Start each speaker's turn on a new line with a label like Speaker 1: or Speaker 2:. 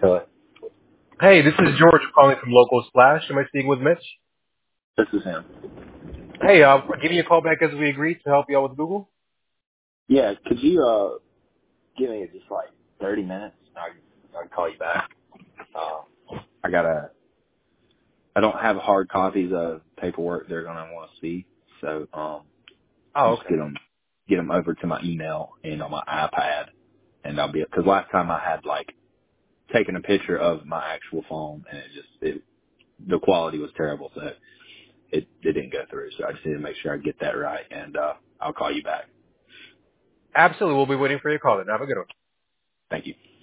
Speaker 1: Hello.
Speaker 2: Hey, this is George calling from Local Splash. Am I speaking with Mitch?
Speaker 1: This is him.
Speaker 2: Hey, I'll give you a call back as we agreed to help you out with Google.
Speaker 1: Yeah, could you give me just like 30 minutes? I can call you back. I don't have hard copies of paperwork they're gonna want to see, so
Speaker 2: Oh,
Speaker 1: just
Speaker 2: okay.
Speaker 1: get them over to my email and on my iPad, and I'll be because last time I had like taken a picture of my actual phone and the quality was terrible, so it didn't go through. So I just need to make sure I get that right, and I'll call you back.
Speaker 2: Absolutely. We'll be waiting for your call then. Have a good one.
Speaker 1: Thank you.